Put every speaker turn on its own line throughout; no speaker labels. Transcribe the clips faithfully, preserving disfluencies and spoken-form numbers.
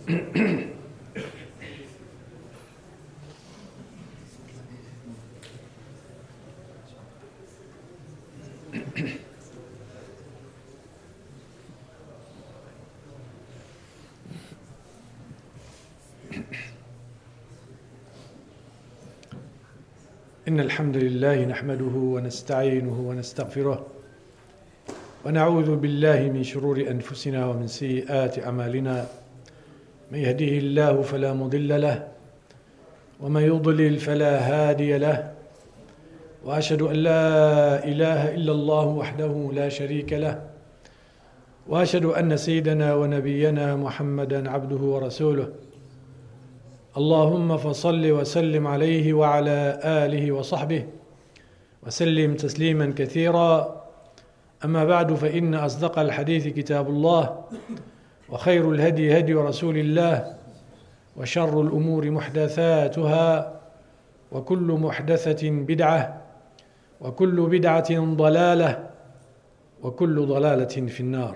إن الحمد لله نحمده ونستعينه ونستغفره ونعوذ بالله من شرور أنفسنا ومن سيئات أعمالنا. من يهده الله فلا مضل له ومن يضلل فلا هادي له، وأشهد أن لا إله إلا الله وحده لا شريك له، وأشهد أن سيدنا ونبينا محمدا عبده ورسوله. اللهم فصل وسلم عليه وعلى آله وصحبه وسلم تسليما كثيرا. أما بعد، فإن أصدق الحديث كتاب الله، وخير الهدي هدي رسول الله، وشر الأمور محدثاتها، وكل محدثة بدعة، وكل بدعة ضلالة، وكل ضلالة في النار.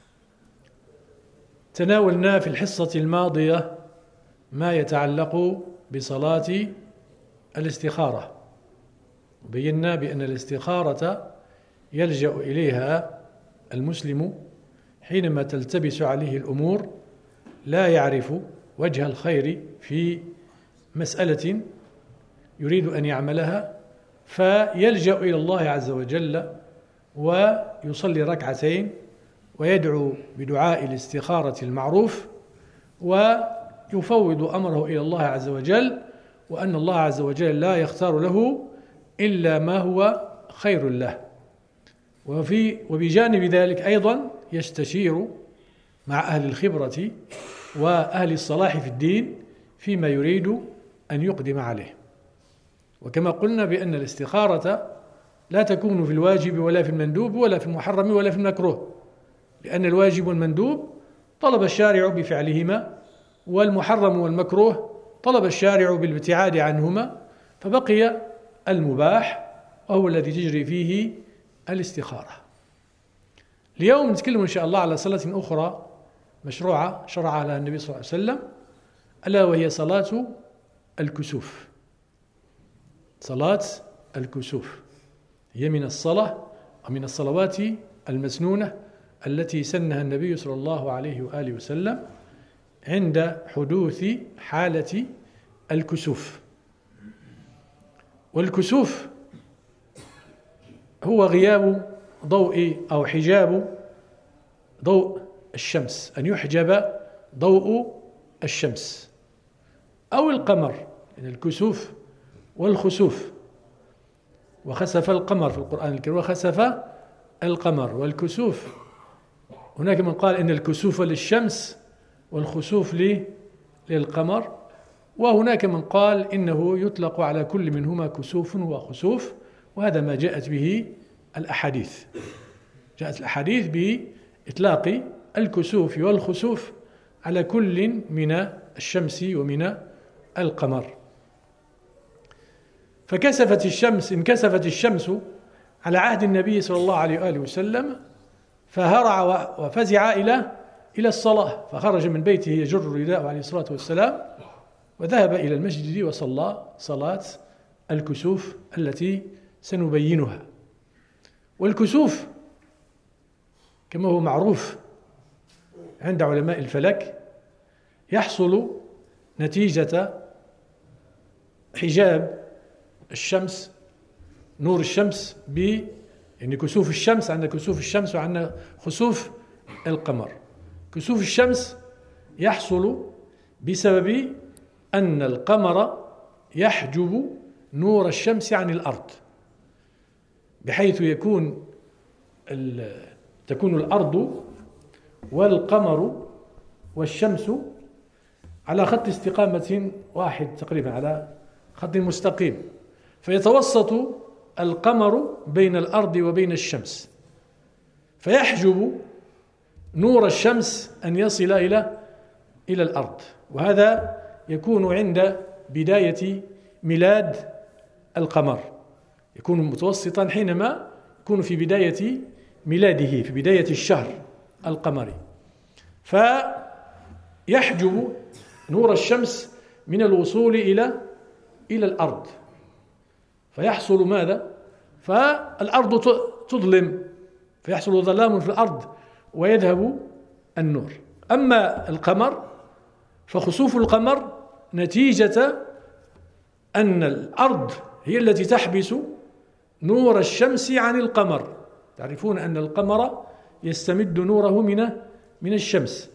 تناولنا في الحصة الماضية ما يتعلق بصلاة الاستخارة، وبينا بأن الاستخارة يلجأ إليها المسلم حينما تلتبس عليه الأمور، لا يعرف وجه الخير في مسألة يريد أن يعملها، فيلجأ إلى الله عز وجل ويصلي ركعتين ويدعو بدعاء الاستخارة المعروف، ويفوض أمره إلى الله عز وجل، وأن الله عز وجل لا يختار له إلا ما هو خير له. وفي وبجانب ذلك أيضا يستشير مع أهل الخبرة وأهل الصلاح في الدين فيما يريد أن يقدم عليه. وكما قلنا بأن الاستخارة لا تكون في الواجب ولا في المندوب ولا في المحرم ولا في المكروه، لأن الواجب والمندوب طلب الشارع بفعلهما، والمحرم والمكروه طلب الشارع بالابتعاد عنهما، فبقي المباح وهو الذي تجري فيه الاستخارة. اليوم نتكلم إن شاء الله على صلاة أخرى مشروعة شرعها لها النبي صلى الله عليه وسلم، ألا وهي صلاة الكسوف. صلاة الكسوف هي من الصلاة ومن الصلوات المسنونة التي سنها النبي صلى الله عليه وآله وسلم عند حدوث حالة الكسوف. والكسوف هو غياب ضوء أو حجاب ضوء الشمس، أن يحجب ضوء الشمس أو القمر، يعني الكسوف والخسوف. وخسف القمر في القرآن الكريم، وخسف القمر والكسوف. هناك من قال إن الكسوف للشمس والخسوف للقمر، وهناك من قال إنه يطلق على كل منهما كسوف وخسوف، وهذا ما جاءت به الأحاديث. جاءت الأحاديث بإطلاق الكسوف والخسوف على كل من الشمس ومن القمر. فكسفت الشمس انكسفت الشمس على عهد النبي صلى الله عليه وآله وسلم، فهرع وفزع إلى إلى الصلاة، فخرج من بيته يجر رداءه عليه الصلاة والسلام، وذهب إلى المسجد وصلى صلاة الكسوف التي سنبينها. والكسوف كما هو معروف عند علماء الفلك يحصل نتيجة حجاب الشمس، نور الشمس، ب يعني كسوف الشمس. عندنا كسوف الشمس وعندنا خسوف القمر. كسوف الشمس يحصل بسبب أن القمر يحجب نور الشمس عن الأرض، بحيث يكون تكون الأرض والقمر والشمس على خط استقامة واحد تقريبا، على خط مستقيم، فيتوسط القمر بين الأرض وبين الشمس، فيحجب نور الشمس أن يصل إلى إلى الأرض. وهذا يكون عند بداية ميلاد القمر، يكون متوسطا حينما يكون في بداية ميلاده، في بداية الشهر القمري. يحجب نور الشمس من الوصول إلى إلى الأرض، فيحصل ماذا؟ فالأرض تظلم، فيحصل ظلام في الأرض ويذهب النور. أما القمر فخسوف القمر نتيجة أن الأرض هي التي تحبس نور الشمس عن القمر. تعرفون أن القمر يستمد نوره من من الشمس،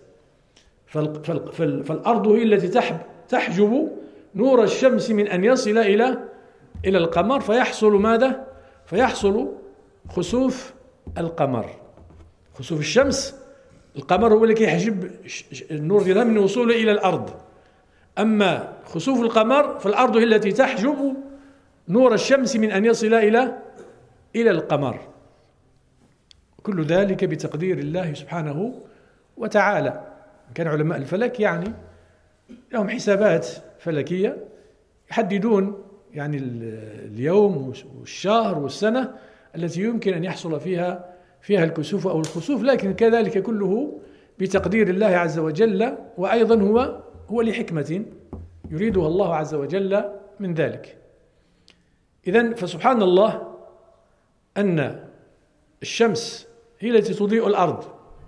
فالأرض هي التي تحجب نور الشمس من أن يصل إلى إلى القمر، فيحصل ماذا؟ فيحصل خسوف القمر، خسوف الشمس. القمر هو الذي يحجب النور ديالها من وصوله إلى الأرض، أما خسوف القمر فالأرض هي التي تحجب نور الشمس من أن يصل إلى إلى القمر. كل ذلك بتقدير الله سبحانه وتعالى. كان علماء الفلك يعني لهم حسابات فلكية يحددون يعني اليوم والشهر والسنة التي يمكن أن يحصل فيها فيها الكسوف أو الخسوف، لكن كذلك كله بتقدير الله عز وجل، وأيضا هو هو لحكمة يريدها الله عز وجل من ذلك. إذن فسبحان الله أن الشمس هي التي تضيء الأرض،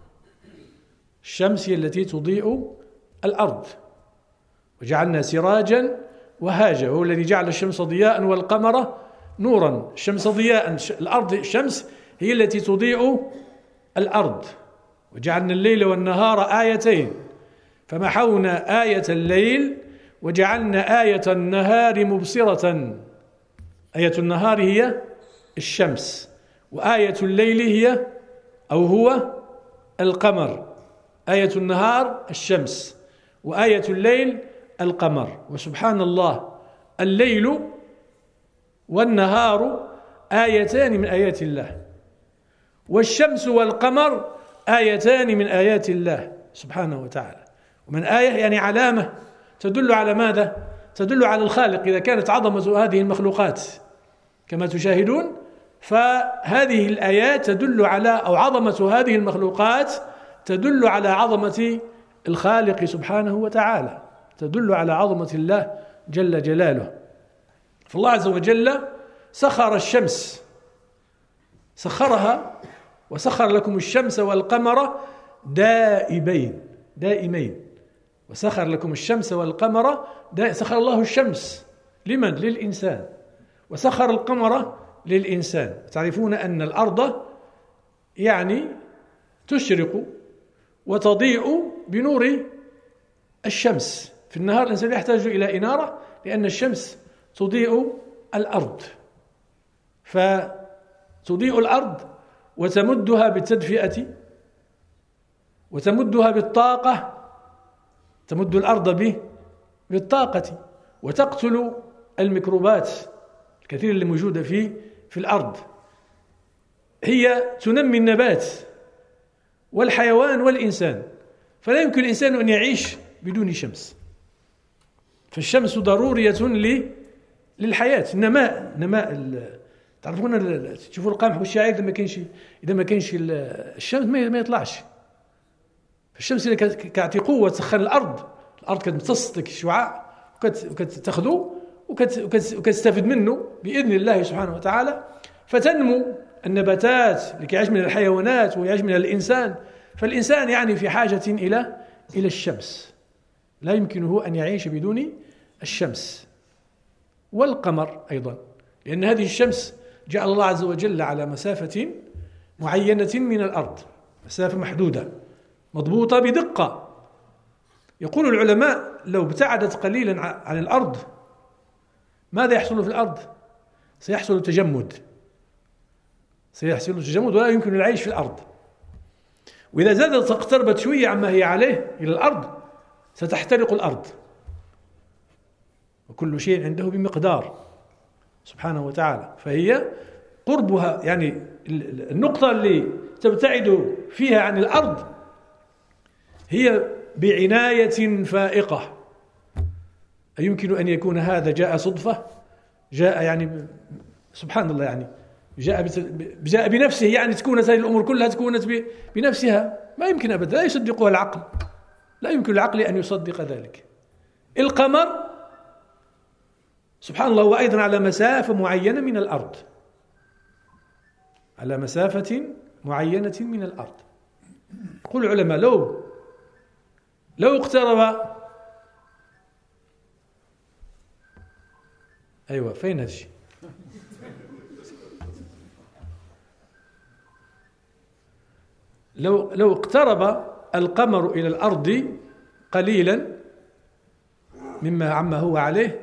الشمس هي التي تضيء الأرض، وجعلنا سراجا وهاجا، هو الذي جعل الشمس ضياء والقمر نورا. الشمس ضياء، الأرض الشمس هي التي تضيء الأرض. وجعلنا الليل والنهار آيتين فمحونا آية الليل وجعلنا آية النهار مبصرة. آية النهار هي الشمس، وآية الليل هي أو هو القمر. آية النهار الشمس، وآية الليل القمر. وسبحان الله، الليل والنهار آيتان من آيات الله، والشمس والقمر آيتان من آيات الله سبحانه وتعالى. ومن آية يعني علامة تدل على ماذا؟ تدل على الخالق. إذا كانت عظمة هذه المخلوقات كما تشاهدون، فهذه الآيات تدل على أو عظمة هذه المخلوقات تدل على عظمة الخالق سبحانه وتعالى، تدل على عظمة الله جل جلاله. فالله عز وجل سخر الشمس، سخرها وسخر لكم الشمس والقمر دائبين دائمين وسخر لكم الشمس والقمر دائم. سخر الله الشمس لمن؟ للإنسان، وسخر القمر للإنسان. تعرفون أن الأرض يعني تشرق وتضيء بنور الشمس. في النهار الإنسان يحتاج إلى إنارة لأن الشمس تضيء الأرض، فتضيء الأرض وتمدها بالتدفئة وتمدها بالطاقة، تمد الأرض به بالطاقة وتقتل الميكروبات الكثير اللي موجودة في في الأرض. هي تنمي النبات والحيوان والإنسان، فلا يمكن الإنسان أن يعيش بدون شمس. فالشمس ضرورية للحياة، النماء نماء. تعرفون تشوفوا القمح والشعير إذا ما كانش إذا ما كانش الشمس ما يطلعش. فالشمس اللي كتعطي قوة تسخن الأرض، الأرض كتمتص لك الشعاع وكتاخذه وكتستفيد منه بإذن الله سبحانه وتعالى، فتنمو النباتات اللي كيعيش منها الحيوانات ويعيش منها الإنسان. فالإنسان يعني في حاجة إلى إلى الشمس، لا يمكنه أن يعيش بدون الشمس. والقمر أيضا، لأن هذه الشمس جعل الله عز وجل على مسافة معينة من الأرض، مسافة محدودة مضبوطة بدقة. يقول العلماء لو ابتعدت قليلا عن الأرض ماذا يحصل في الأرض؟ سيحصل تجمد، سيحصل تجمد ولا يمكن العيش في الأرض. وإذا زادت اقتربت شوية عما هي عليه إلى الأرض ستحترق الأرض، وكل شيء عنده بمقدار سبحانه وتعالى. فهي قربها يعني النقطة اللي تبتعد فيها عن الأرض هي بعناية فائقة. أيمكن أن يكون هذا جاء صدفة؟ جاء يعني سبحان الله، يعني جاء جاء بنفسه، يعني تكونت هذه الأمور كلها تكونت بنفسها؟ ما يمكن أبدا، لا يصدقها العقل لا يمكن العقل أن يصدق ذلك. القمر سبحان الله هو أيضا على مسافة معينة من الأرض، على مسافة معينة من الأرض. يقول العلماء لو لو اقترب، أيوة فين هذا الشيء؟ لو لو اقترب القمر إلى الأرض قليلا مما عما هو عليه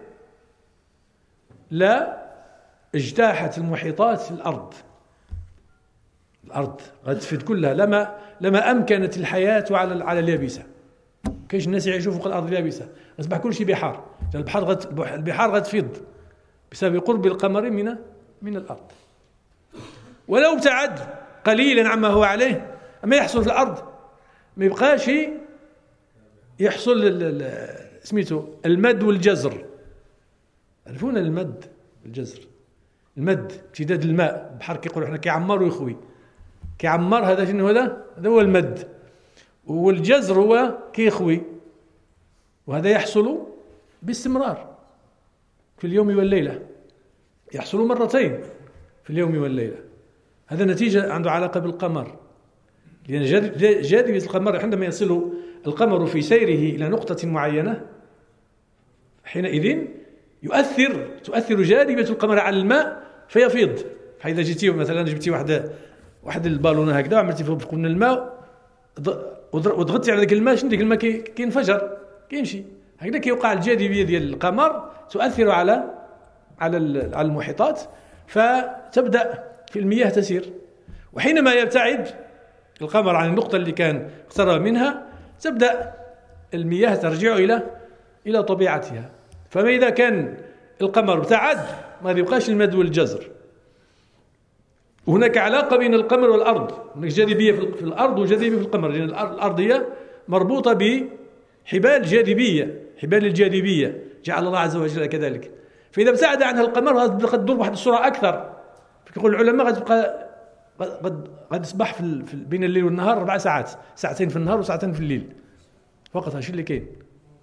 لا اجتاحت المحيطات الأرض الأرض غتفيد كلها، لما لما أمكنت الحياة على على اليابسة. كاينش الناس يعيشوا فوق الأرض اليابسة، أصبح كل شيء بحار، البحار غت البحار غتفيض بسبب قرب القمر من من الأرض. ولو ابتعد قليلا عما هو عليه، ما يحصل في الأرض ما يبقاش يحصل سميتو المد والجزر. عرفونا المد والجزر؟ المد امتداد الماء، البحر كيقولوا حنا كيعمر ويخوي، كيعمر هذا شنو هذا؟ هذا هو المد. والجزر هو كيخوي، وهذا يحصل باستمرار في اليوم والليلة، يحصل مرتين في اليوم والليلة. هذا نتيجة عنده علاقة بالقمر، لأن جاذبية القمر عندما يصل القمر في سيره إلى نقطة معينة حينئذ يؤثر تؤثر جاذبية القمر على الماء فيفيض. فإذا جيتي مثلا جبتي واحد واحد البالونة هكذا وعملتي فوق من الماء وضغطتي على ذاك الماء، شنو ديك الماء كينفجر كيمشي هكذا. كيوقع الجاذبية ديال القمر تؤثر على على على المحيطات، فتبدأ في المياه تسير. وحينما يبتعد القمر عن النقطة اللي كان اقترب منها تبدأ المياه ترجع إلى إلى طبيعتها. فما إذا كان القمر ابتعد ما يبقاش المد والجزر. وهناك علاقة بين القمر والأرض، هناك جاذبية في الأرض وجاذبية في القمر، لأن الأرض هي مربوطة بحبال جاذبية، حبال الجاذبية جعل الله عز وجل كذلك. فإذا ابتعد عنها القمر غتبقى تدور بواحد السرعة أكثر. يقول العلماء غتبقى قد قد تصبح في بين الليل والنهار أربع ساعات، ساعتين في النهار وساعتين في الليل فقط. هادشي اللي كاين.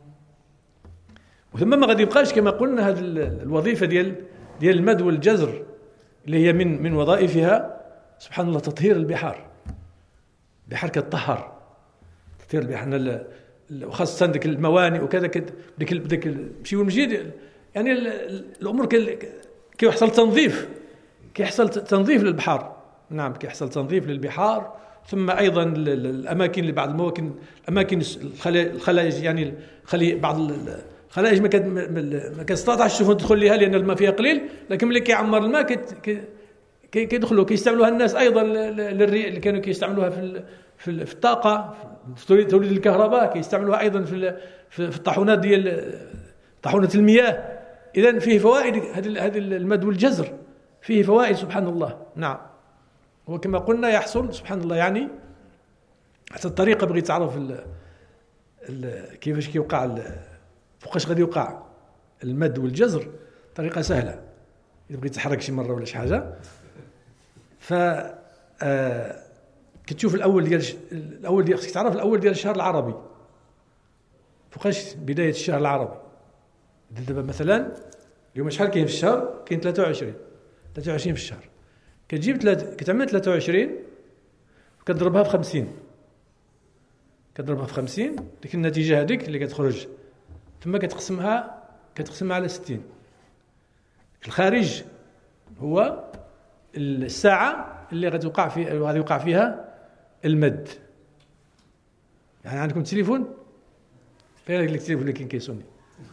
وثم ما غادي يبقاش كما قلنا هذه الوظيفة ديال ديال المد والجزر اللي هي من من وظائفها سبحان الله تطهير البحار. البحار كتطهر، تطهير البحار، وخاصة ديك الموانئ وكذا ديك ديك ماشي والمجيد، يعني الأمور كيحصل تنظيف كيحصل تنظيف للبحار. نعم كيحصل تنظيف للبحار. ثم أيضا الأماكن لبعض المواكن الأماكن الخلايج، يعني خلي بعض الخلايج ما ما كتستطيعش السفن تدخل لها لأن الماء فيها قليل، لكن ملي كيعمر الماء كيدخلوا كيستعملوها الناس أيضا للري اللي كانوا كيستعملوها في في الطاقة، في توليد الكهرباء، كيستعملوها أيضا في في الطاحونات ديال طاحونة المياه. إذن فيه فوائد هذا هذا المد والجزر، فيه فوائد سبحان الله. نعم. وكما قلنا يحصل سبحان الله، يعني حتى الطريقة بغيت تعرف ال ال كيفاش كيوقع فوقاش غادي يوقع المد والجزر، طريقة سهلة. إذا بغيت تحرك شي مرة ولا شي حاجة، ف آه كتشوف الأول ديال الأول ديال خصك تعرف الأول ديال الشهر العربي فوقاش بداية الشهر العربي. دابا مثلا اليوم شحال كاين في الشهر؟ كاين ثلاثة وعشرين ثلاثة وعشرين في الشهر. كتجيب ثلاثة كتعمل ثلاثة وعشرين وكتضربها في خمسين، كتضربها في خمسين، ديك النتيجة هذيك اللي كتخرج ثم كتقسمها كتقسمها على ستين. الخارج هو الساعة اللي غتوقع في غادي يوقع فيها المد. يعني عندكم تليفون؟ فين هذاك التليفون اللي كاين كيسوني؟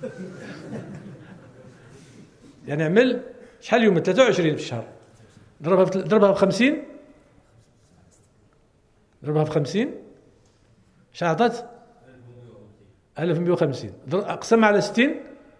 يعني عمل شحال اليوم؟ ثلاثة وعشرين في الشهر، ضربها في ضربها في خمسين، ضربها في خمسين شحال عطات؟ ألف ومئة وخمسين. اقسمها على ستين،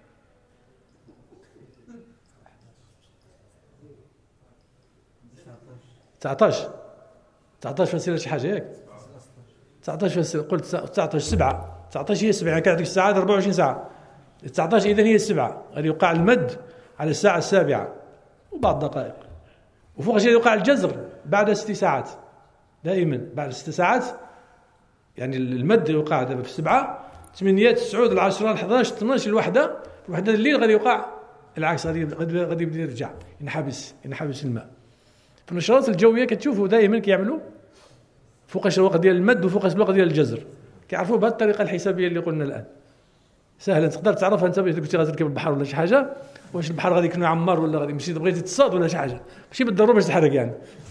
تسعطاش تسعطاش فاصلة شي حاجة ياك؟ تسعطاش فاصلة قلت تسعطاش سبعة، تسعطاش هي السبعة، يعني كانت ديك الساعات أربعة وعشرين ساعة، تسعطاش إذن هي السبعة. غادي يوقع المد على الساعة السابعة وبعض الدقائق. وفوق شي يوقع الجزر بعد ست ساعات، دائما بعد ست ساعات يعني المد يوقع دابا في السبعة ثمانية تسعة العشرة الحداش اثناش الوحدة الوحدة الليل غادي يوقع العكس، غادي غادي يبدا يرجع ينحبس ينحبس الماء. في النشرات الجوية كتشوفوا دائما كيعملوا فوقاش الوقت ديال المد وفوقاش الوقت ديال الجزر، كيعرفوا بهذه الطريقة الحسابية اللي قلنا الآن. سهلة تقدر تعرفها انت، باش كنتي غادي تركب البحر ولا شي حاجة، واش البحر غادي يكون عمار ولا غادي مشيت بغيتي تصاد ولا شي حاجة، ماشي بالضرورة باش تحرق يعني.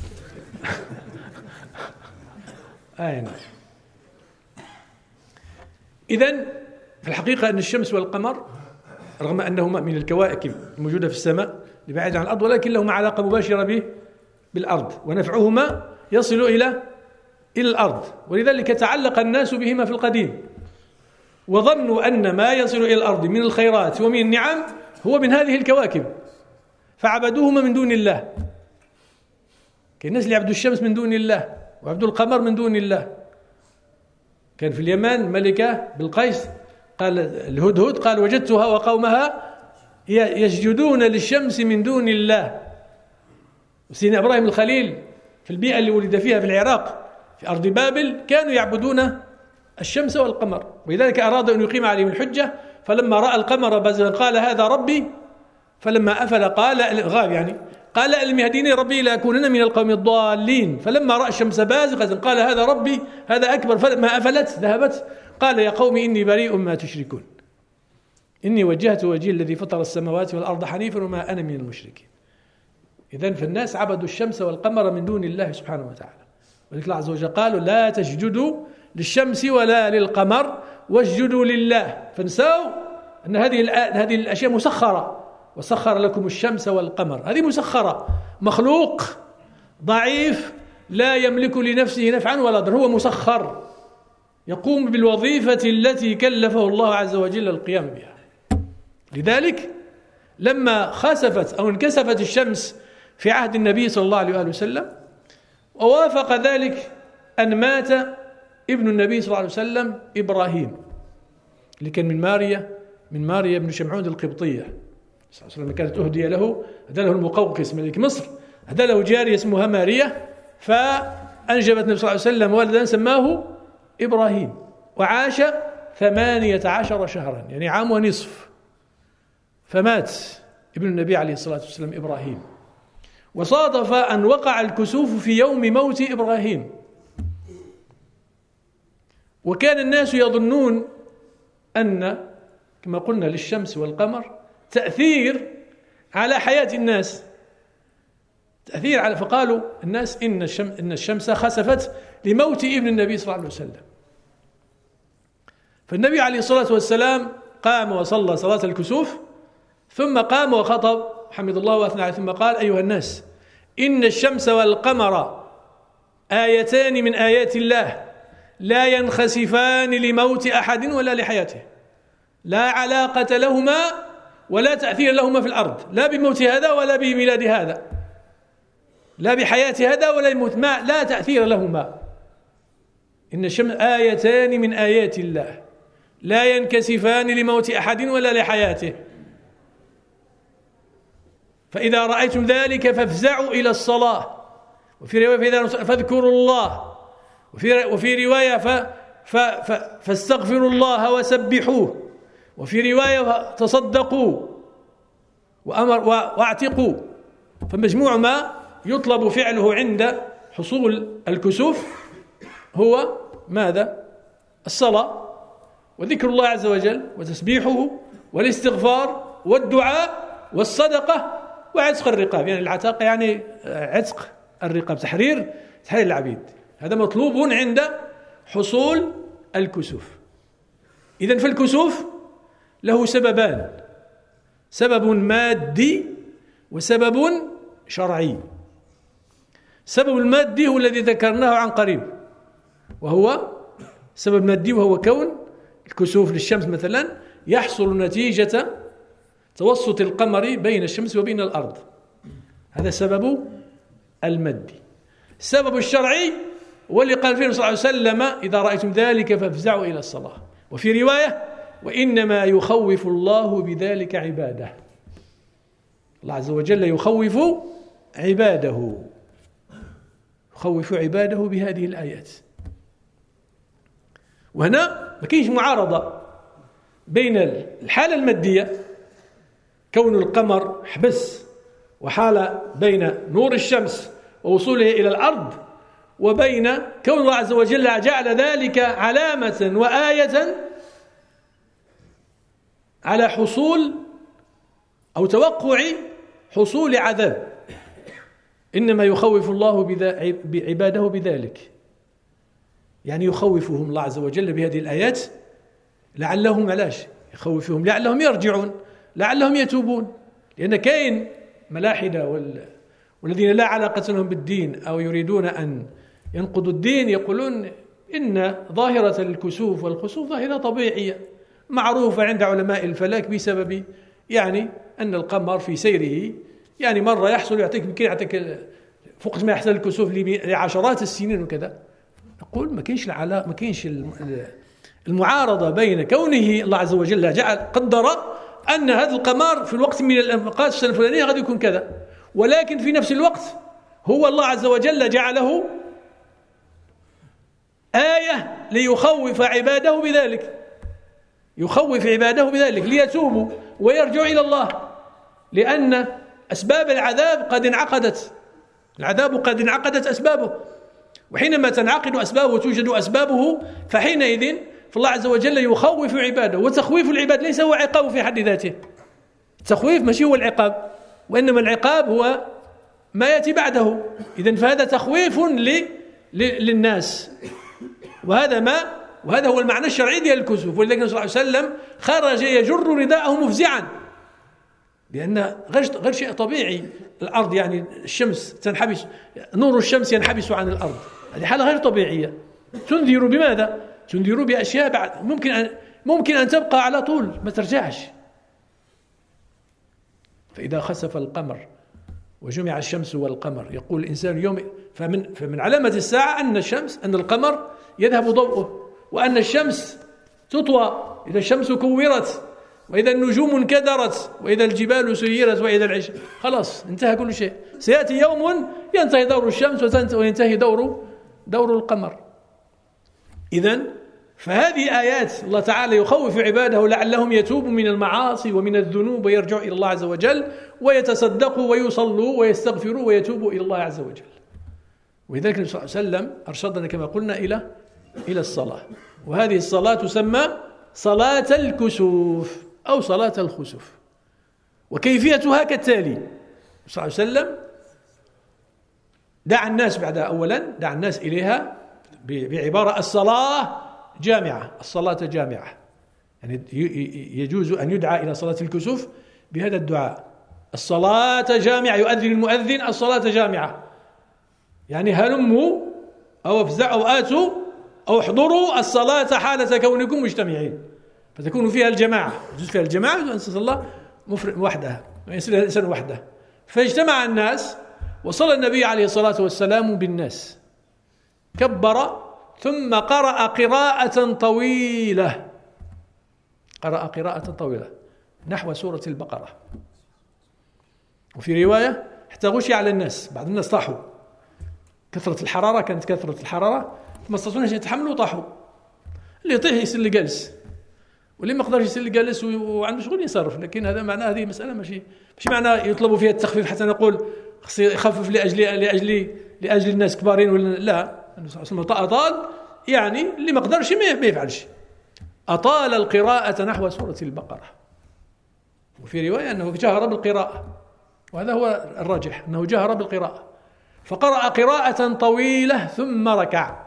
آه نعم. إذن في الحقيقة أن الشمس والقمر رغم أنهما من الكواكب الموجودة في السماء لبعيد عن الأرض، ولكن لهما علاقة مباشرة به بالأرض، ونفعهما يصل إلى إلى الأرض، ولذلك تعلق الناس بهما في القديم، وظنوا أن ما يصل إلى الأرض من الخيرات ومن النعم هو من هذه الكواكب، فعبدوهما من دون الله. كان الناس اللي يعبدوا الشمس من دون الله وعبدوا القمر من دون الله. كان في اليمن ملكة بالقيس قال الهدهد قال وجدتها وقومها يسجدون للشمس من دون الله. وسيدنا إبراهيم الخليل في البيئة اللي ولد فيها في العراق في أرض بابل كانوا يعبدون الشمس والقمر، ولذلك أراد أن يقيم عليهم الحجة، فلما رأى القمر بازغا قال هذا ربي، فلما أفل قال غاب يعني قال ألم يهديني ربي لأكونن من القوم الضالين، فلما رأى الشمس بازغة قال هذا ربي هذا أكبر، فلما أفلت ذهبت قال يا قوم إني بريء ما تشركون إني وجهت وجهي الذي فطر السماوات والأرض حنيفا وما أنا من المشركين. إذن فالناس عبدوا الشمس والقمر من دون الله سبحانه وتعالى، ولذلك الله عز وجل قالوا لا تسجدوا للشمس ولا للقمر واسجدوا لله، فنسوا أن هذه هذه الأشياء مسخرة، وسخر لكم الشمس والقمر، هذه مسخرة، مخلوق ضعيف لا يملك لنفسه نفعا ولا ضر، هو مسخر يقوم بالوظيفة التي كلفه الله عز وجل القيام بها. لذلك لما خسفت أو انكسفت الشمس في عهد النبي صلى الله عليه وسلم، ووافق ذلك أن مات ابن النبي صلى الله عليه وسلم إبراهيم اللي كان من ماريا من ماريا بن شمعون القبطية صلى الله عليه وسلم، كانت أهدي له هدى له المقوقس ملك مصر، هدى له جارية اسمها ماريا، فأنجبت النبي صلى الله عليه وسلم ولدا سماه إبراهيم، وعاش ثمانية عشر شهرا يعني عام ونصف، فمات ابن النبي عليه الصلاة والسلام إبراهيم. وصادف أن وقع الكسوف في يوم موت إبراهيم، وكان الناس يظنون أن كما قلنا للشمس والقمر تأثير على حياة الناس، تأثير على فقالوا الناس إن الشمس, إن الشمس خسفت لموت ابن النبي صلى الله عليه وسلم. فالنبي عليه الصلاة والسلام قام وصلى صلاة الكسوف، ثم قام وخطب حمد الله وأثنى عليه، ثم قال أيها الناس إن الشمس والقمر آيتان من آيات الله لا ينخسفان لموت أحد ولا لحياته، لا علاقة لهما ولا تأثير لهما في الأرض، لا بموت هذا ولا بميلاد هذا، لا بحياة هذا ولا بموت ما، لا تأثير لهما. إن الشمس آيتان من آيات الله لا ينكسفان لموت أحد ولا لحياته، فإذا رأيتم ذلك فافزعوا إلى الصلاة، وفي رواية فاذكروا الله، وفي وفي رواية ف ف ف فاستغفروا الله وسبحوه، وفي رواية تصدقوا وأمر واعتقوا. فمجموع ما يطلب فعله عند حصول الكسوف هو ماذا؟ الصلاة وذكر الله عز وجل وتسبيحه والاستغفار والدعاء والصدقة وعتق الرقاب، يعني العتاق يعني عتق الرقاب، تحرير تحرير العبيد، هذا مطلوب عند حصول الكسوف. إذن فالكسوف له سببان، سبب مادي وسبب شرعي. السبب المادي هو الذي ذكرناه عن قريب، وهو سبب مادي، وهو كون الكسوف للشمس مثلا يحصل نتيجة توسط القمر بين الشمس وبين الأرض، هذا سبب المادي. السبب الشرعي واللي قال فيه صلى الله عليه وسلم إذا رأيتم ذلك فافزعوا إلى الصلاة، وفي رواية وإنما يخوف الله بذلك عباده، الله عز وجل يخوف عباده، يخوف عباده بهذه الآيات. وهنا ما كاينش معارضة بين الحالة المادية كون القمر حبس وحال بين نور الشمس ووصوله إلى الأرض، وبين كون الله عز وجل جعل ذلك علامة وآية على حصول أو توقع حصول عذاب. إنما يخوف الله بعباده بذلك، يعني يخوفهم الله عز وجل بهذه الآيات لعلهم علاش يخوفهم لعلهم يرجعون، لعلهم يتوبون. لأن كاين ملاحدة والذين لا علاقة لهم بالدين أو يريدون أن ينقضوا الدين يقولون إن ظاهرة الكسوف والخسوف ظاهرة طبيعية معروفة عند علماء الفلك بسبب يعني أن القمر في سيره يعني مرة يحصل يعطيك يمكن يعطيك فوق ما يحصل الكسوف لعشرات السنين وكذا. نقول ما كاينش العلاقة، ما كاينش المعارضة بين كونه الله عز وجل جعل قدر أن هذا القمر في الوقت من الأوقات السنة الفلانية قد يكون كذا، ولكن في نفس الوقت هو الله عز وجل جعله آية ليخوف عباده بذلك، يخوف عباده بذلك ليتوبوا ويرجعوا إلى الله، لأن أسباب العذاب قد انعقدت، العذاب قد انعقدت أسبابه، وحينما تنعقد أسبابه توجد أسبابه فحينئذ فالله عز وجل يخوف عباده. وتخويف العباد ليس هو عقاب في حد ذاته، التخويف ماشي هو العقاب، وإنما العقاب هو ما يأتي بعده. إذن فهذا تخويف للناس، وهذا ما وهذا هو المعنى الشرعي ديال الكسوف. ولذلك النبي صلى الله عليه وسلم خرج يجر رداءه مفزعا، لأن غير غير شيء طبيعي الأرض يعني الشمس تنحبس، نور الشمس ينحبس عن الأرض، هذه حالة غير طبيعية تنذر بماذا؟ تنذر بأشياء بعد ممكن أن ممكن أن تبقى على طول ما ترجعش. فإذا خسف القمر وجمع الشمس والقمر يقول الإنسان اليوم فمن فمن علامة الساعة أن الشمس أن القمر يذهب ضوءه، وأن الشمس تطوى إذا الشمس كورت، وإذا النجوم انكدرت، وإذا الجبال سيرت، وإذا العش خلاص انتهى كل شيء. سيأتي يوم ينتهي دور الشمس وينتهي دور دور القمر. إذن فهذه آيات الله تعالى يخوف عباده لعلهم يتوبوا من المعاصي ومن الذنوب ويرجعوا إلى الله عز وجل ويتصدقوا ويصلوا ويستغفروا ويتوبوا إلى الله عز وجل. ولذلك النبي صلى الله عليه وسلم أرشدنا كما قلنا إلى إلى الصلاة، وهذه الصلاة تسمى صلاة الكسوف أو صلاة الخسوف. وكيفيتها كالتالي: صلى الله عليه وسلم دعا الناس بعدها، أولا دعا الناس إليها بعبارة الصلاة جامعة، الصلاة جامعة، يعني يجوز أن يدعى إلى صلاة الكسوف بهذا الدعاء: الصلاة جامعة، يؤذن المؤذن الصلاة جامعة، يعني هلموا أو افزعوا أو آتوا أو احضروا الصلاة حالة كونكم مجتمعين، فتكون فيها الجماعة، يجوز فيها الجماعة وأن تصلى مفرد وحدها ويصلي الإنسان وحده. فاجتمع الناس وصلى النبي عليه الصلاة والسلام بالناس، كبر ثم قرأ قراءة طويلة، قرأ قراءة طويلة نحو سورة البقرة. وفي رواية حتى غشي على الناس، بعض الناس طاحوا، كثرة الحرارة، كانت كثرة الحرارة ما استطاعوش يتحملوا طاحوا. اللي يطيح يصير اللي جالس، واللي ما يقدرش يصير اللي جالس وعنده شغل يصرف. لكن هذا معناه هذه مسألة ماشي ماشي معناه يطلبوا فيها التخفيف حتى نقول خص يخفف لأجل لأجل لأجل الناس كبارين ولا لا. أطال يعني اللي ما قدرش ما يفعلش. أطال القراءة نحو سورة البقرة، وفي رواية أنه جهر بالقراءة، وهذا هو الراجح أنه جهر بالقراءة، فقرأ قراءة طويلة ثم ركع،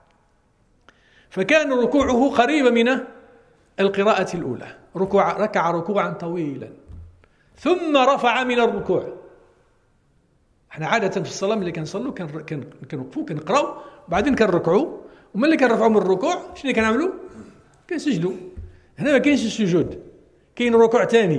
فكان ركوعه قريبا من القراءة الأولى، ركوع ركع ركوعا طويلا ثم رفع من الركوع. احنا عادة في الصلاة اللي كنصلوا كان كان كنوقفوا كنقراو وبعدين كنركعوا، ومن اللي كنرفعوا من الركوع شنو اللي كنعملوا؟ كنسجدوا. هنا ما كاينش السجود، كاين ركوع ثاني،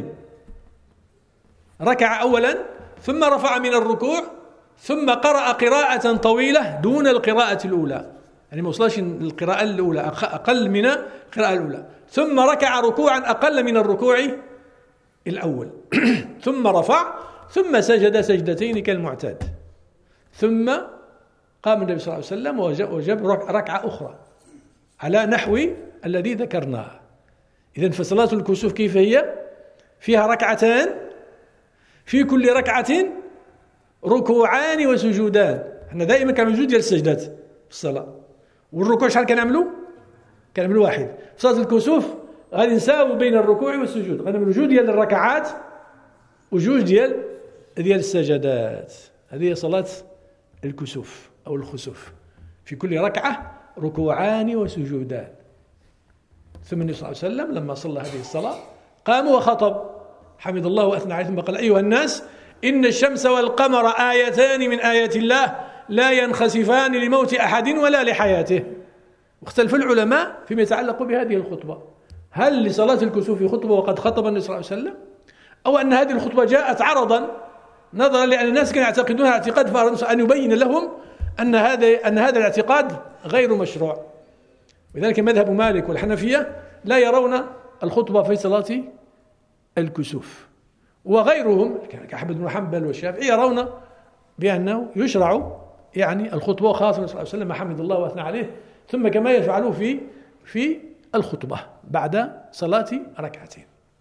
ركع أولا ثم رفع من الركوع ثم قرأ قراءة طويلة دون القراءة الأولى، يعني ما وصلش القراءة الأولى، أقل من القراءة الأولى، ثم ركع ركوعا أقل من الركوع الأول ثم رفع ثم سجد سجدتين كالمعتاد، ثم قام النبي صلى الله عليه وسلم وجب ركعة أخرى، على نحو الذي ذكرناه. إذن فصلاة الكسوف كيف هي؟ فيها ركعتان، في كل ركعة ركوعان وسجودان. احنا دائما كانوا جوج ديال السجدات في الصلاة، والركوع شحال كنعملوا؟ كنعملوا واحد. في صلاة الكسوف غادي نساوي بين الركوع والسجود، غنعملوا جوج ديال الركعات وجوج ديال ديال السجدات. هذه هي صلاة الكسوف أو الخسوف، في كل ركعة ركوعان وسجودان. ثم النبي صلى الله عليه وسلم لما صلى هذه الصلاة قام وخطب، حمد الله وأثنى عليه، ثم قال: أيها الناس، إن الشمس والقمر آيتان من آيات الله لا ينخسفان لموت أحد ولا لحياته. واختلف العلماء فيما يتعلق بهذه الخطبة، هل لصلاة الكسوف خطبة وقد خطب النبي صلى الله عليه وسلم، أو أن هذه الخطبة جاءت عرضا نظرا لأن الناس كانوا يعتقدونها اعتقاد، فأراد أن يبين لهم أن هذا أن هذا الاعتقاد غير مشروع. لذلك مذهب مالك والحنفية لا يرون الخطبة في صلاة الكسوف، وغيرهم كأحمد بن حنبل والشافعي يرون بأنه يشرع يعني الخطبة، وخاصة النبي صلى الله عليه وسلم حمد الله وأثنى عليه، ثم كما يفعلوا في في الخطبة بعد صلاة ركعتين.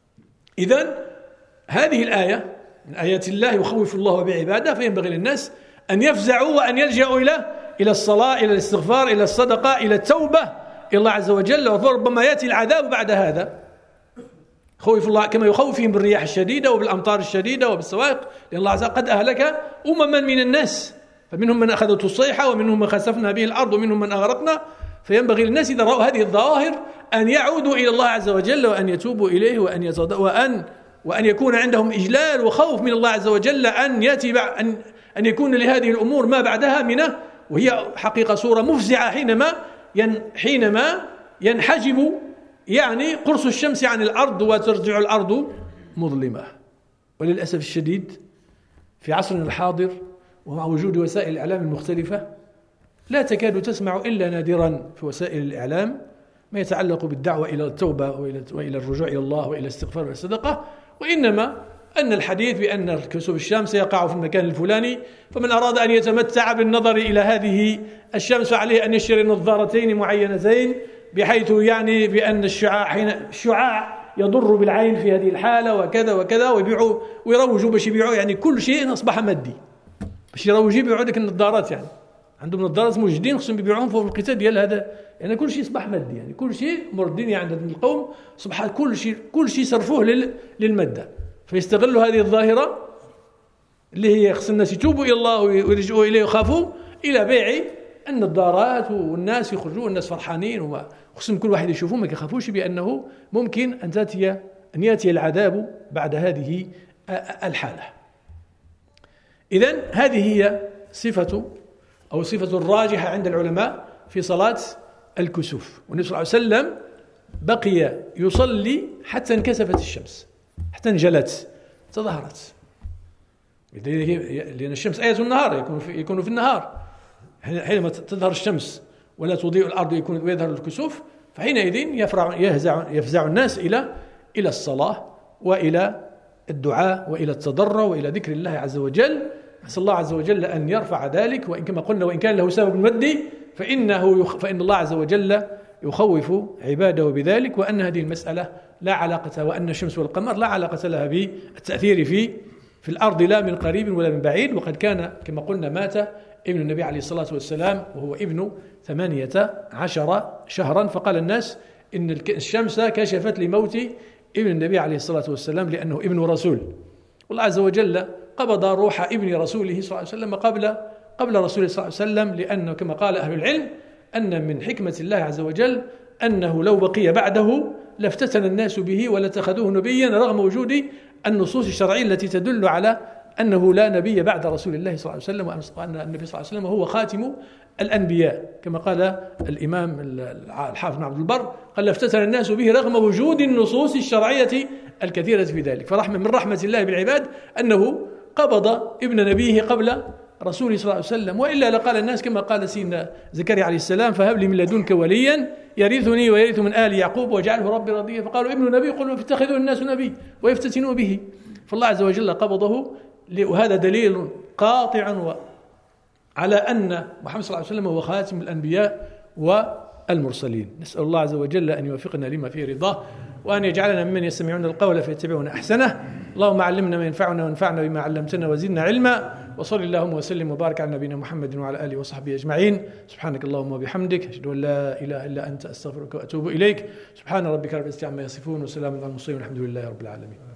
إذن هذه الآية من آيات الله يخوف الله بعباده، فينبغي للناس أن يفزعوا وأن يلجأوا إلى إلى الصلاة، إلى الاستغفار، إلى الصدقة، إلى التوبة إلى الله عز وجل، وربما يأتي العذاب بعد هذا. خوف الله كما يخوفهم بالرياح الشديدة وبالأمطار الشديدة وبالسوائق، لأن الله عز وجل قد أهلك أمما من الناس، فمنهم من أخذته الصيحة ومنهم من خسفنا به الأرض ومنهم من أغرقنا. فينبغي للناس إذا رأوا هذه الظواهر أن يعودوا إلى الله عز وجل وأن يتوبوا إليه وأن يتض... وأن وأن يكون عندهم إجلال وخوف من الله عز وجل، أن يأتي ب... أن أن يكون لهذه الأمور ما بعدها منه، وهي حقيقة صورة مفزعة حينما ين... حينما ينحجب يعني قرص الشمس عن الأرض وترجع الأرض مظلمة. وللأسف الشديد في عصرنا الحاضر ومع وجود وسائل الإعلام المختلفة لا تكاد تسمع إلا نادرا في وسائل الإعلام ما يتعلق بالدعوة إلى التوبة وإلى, وإلى الرجوع إلى الله وإلى الاستغفار والصدقة، وإنما أن الحديث بأن كسوف الشمس يقع في المكان الفلاني، فمن أراد أن يتمتع بالنظر إلى هذه الشمس عليه أن يشتري نظارتين معينتين، بحيث يعني بأن الشعاع حين الشعاع يضر بالعين في هذه الحالة وكذا وكذا، ويبيعوا ويروجوا باش يبيعوا يعني كل شيء أصبح مادي، باش يروجوا يبيعوا هذيك النظارات، يعني عندهم نظارات موجودين خصهم يبيعوهم فوق القتال ديال هذا، يعني كل شيء أصبح مادي، يعني كل شيء مردين عند القوم صبح كل شيء كل شيء صرفوه لل للمادة، فيستغلوا هذه الظاهرة اللي هي خص الناس يتوبوا إلى الله ويرجعوا إليه ويخافوا إلى بيع النظارات، والناس يخرجوا والناس فرحانين وخصهم كل واحد يشوفوا ما يخافوش بأنه ممكن أن تأتي أن يأتي العذاب بعد هذه الحالة. إذن هذه هي صفة أو صفة الراجحة عند العلماء في صلاة الكسوف. والنبي صلى الله عليه وسلم بقي يصلي حتى انكسفت الشمس، حتى انجلت تظاهرت، لأن الشمس آية النهار، يكون في, يكون في النهار حينما تظهر الشمس ولا تضيء الأرض يكون ويظهر الكسوف، فحينئذ يفرع يهزع يفزع الناس إلى إلى الصلاة وإلى الدعاء وإلى التضرع وإلى ذكر الله عز وجل. نسأل الله عز وجل أن يرفع ذلك، وإن كما قلنا وإن كان له سبب مادي فإنه يخ... فإن الله عز وجل يخوف عباده بذلك، وأن هذه المسألة لا علاقة، وأن الشمس والقمر لا علاقة لها بالتأثير في في الأرض لا من قريب ولا من بعيد. وقد كان كما قلنا مات ابن النبي عليه الصلاة والسلام وهو ابن ثمانية عشر شهرا، فقال الناس إن الشمس كشفت لموت ابن النبي عليه الصلاة والسلام لأنه ابن رسول، والله عز وجل قبض روح ابن رسوله صلى الله عليه وسلم قبل قبل رسوله صلى الله عليه وسلم، لأنه كما قال أهل العلم أن من حكمة الله عز وجل أنه لو بقي بعده لافتتن الناس به ولاتخذوه نبيا، رغم وجود النصوص الشرعية التي تدل على أنه لا نبي بعد رسول الله صلى الله عليه وسلم، وأن النبي صلى الله عليه وسلم هو خاتم الأنبياء، كما قال الإمام الحافظ بن عبد البر قال لافتتن الناس به رغم وجود النصوص الشرعية الكثيرة في ذلك. فرحمة من رحمة الله بالعباد أنه قبض ابن نبيه قبل رسوله صلى الله عليه وسلم، وإلا لقال الناس كما قال سيدنا زكريا عليه السلام فهب لي من لدنك وليا يرثني ويرث من آل يعقوب واجعله ربي رضيا، فقالوا ابن نبي قلوا فاتخذوا الناس نبي ويفتتنوا به، فالله عز وجل قبضه، وهذا دليل قاطع على أن محمد صلى الله عليه وسلم هو خاتم الأنبياء المرسلين. نسأل الله عز وجل أن يوفقنا لما فيه رضاه، وأن يجعلنا ممن يستمعون القول فيتبعون أحسنه. اللهم علمنا ما ينفعنا وانفعنا بما علمتنا وزدنا علما. وصل اللهم وسلم وبارك على نبينا محمد وعلى آله وصحبه أجمعين. سبحانك اللهم وبحمدك، أشهد أن لا إله إلا أنت، أستغفرك وأتوب إليك. سبحان ربك رب العزة عما يصفون، وسلام على المرسلين، والحمد لله رب العالمين.